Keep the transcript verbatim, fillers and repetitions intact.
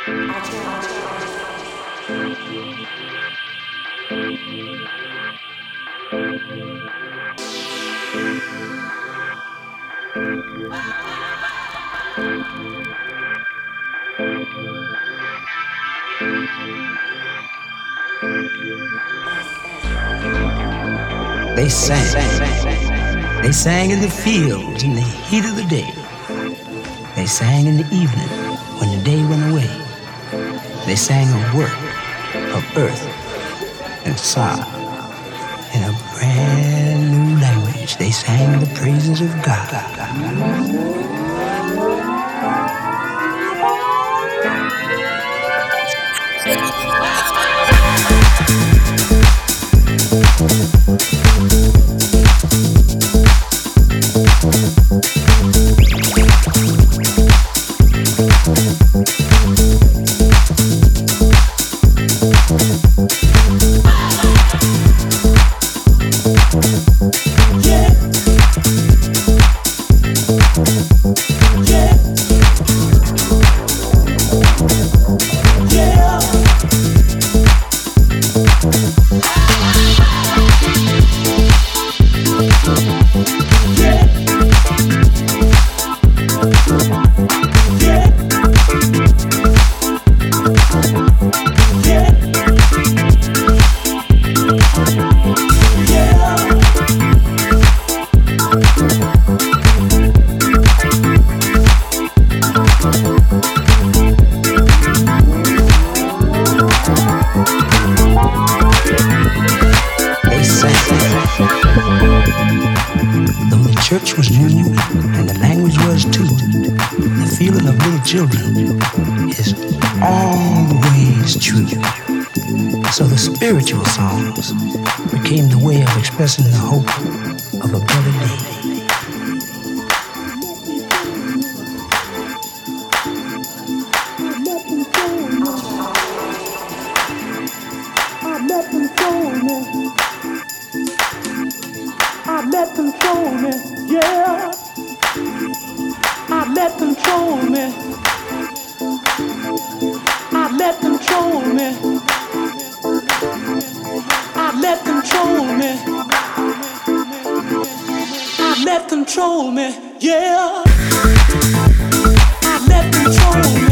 They sang. They sang in the fields in the heat of the day. They sang in the evening when the day went away. They sang of work, of earth, and sorrow. In a brand new language, they sang the praises of God. Church was new, and the language was too. The feeling of little children is always true. So the spiritual songs became the way of expressing the hope of a better day. Let them control me, yeah. I let them control me. I let them control me. I let them control me. I let them control me, yeah. I let them control me.